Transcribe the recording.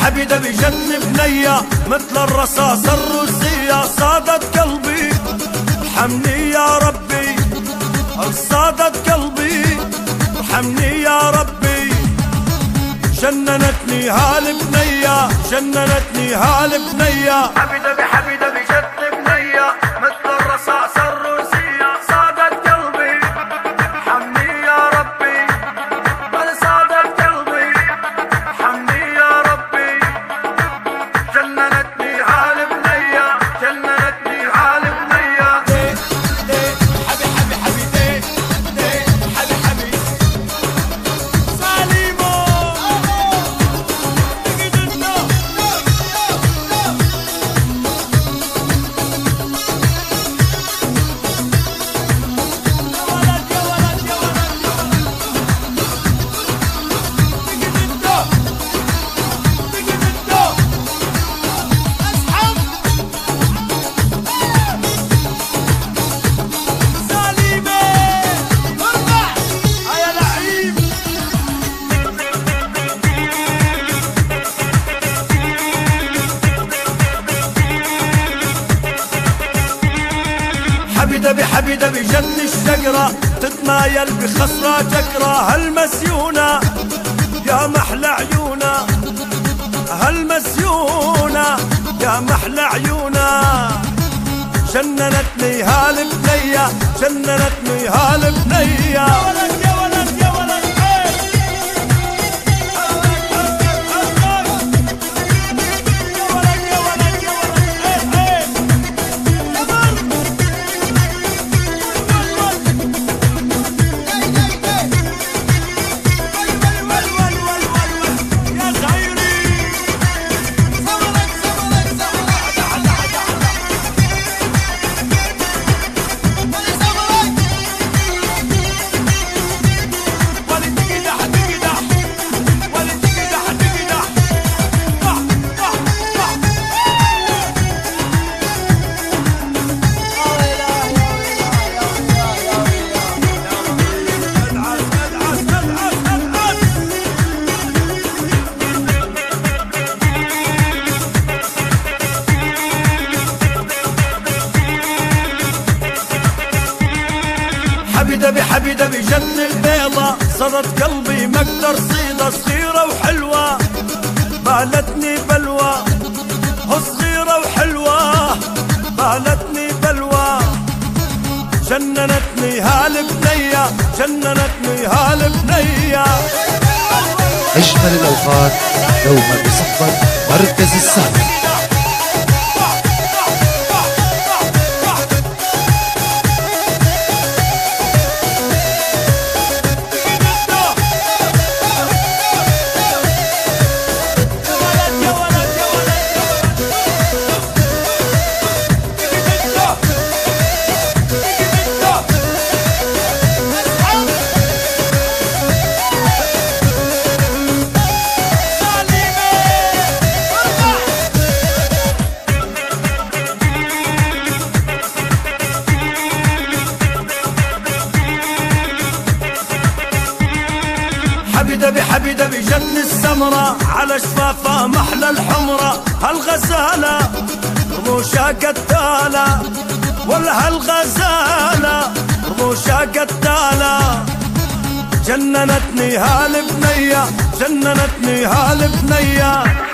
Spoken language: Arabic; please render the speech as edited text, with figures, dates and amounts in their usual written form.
حبيدة بجن بنية مثل الرصاص الروسية، صادت قلبي ارحمني يا ربي، صادت قلبي ارحمني يا ربي. جننتني هالبنية، جننتني هالبنية، حبيدة بحبيدة بجن بنية مثل الرصاص الروسية، صادت قلبي ارحمني يا ربي، صادت قلبي ارحمني يا ربي. جننتني هالبنية، جننتني هالبنية. حبي حبي حبيدي، حبي حبي ساليمو حبيدة بحبيدة بجن الشجرة، تتمايل بخصرة جكرة، هالمسيونة يا محلى عيونة، هالمسيونة يا محلى عيونة. جننتني هالبنية، جننتني هالبنية. حبيدة بحبيدة بجن البيضة، صدت قلبي ما اقدر صيدة، صغيرة وحلوة بالتني بلوى، صغيرة وحلوة بالتني بلوى. جننتني هالبنية، جننتني هالبنية. أجمل الأوقات دوما بصحبة مركز السهرة. حبيدة بحبيدة بجن السمرة، على شفافها محلى الحمرة، هالغزالة رموشها قتالة، ولا هالغزالة رموشها قتالة. جننتني هالبنية، جننتني هالبنية.